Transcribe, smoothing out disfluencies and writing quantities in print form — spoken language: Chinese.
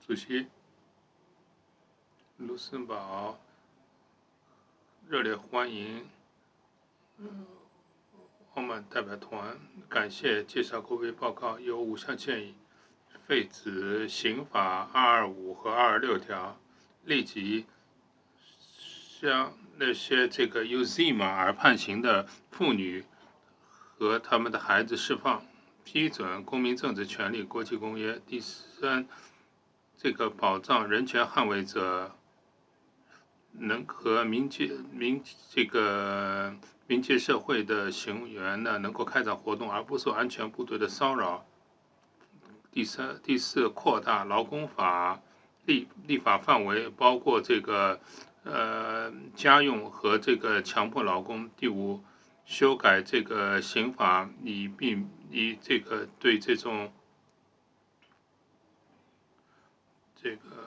主席卢森堡热烈欢迎澳门代表团，感谢介绍国会报告有5项建议，废止刑法225和226条，立即将那些由 ZIMA 而判刑的妇女和他们的孩子释放，批准公民政治权利国际公约。第3，保障人权捍卫者能和民间社会的行员呢能够开展活动，而不受安全部队的骚扰。第4，扩大劳工法立法范围，包括家用和强迫劳工。第5，修改刑法，以对这种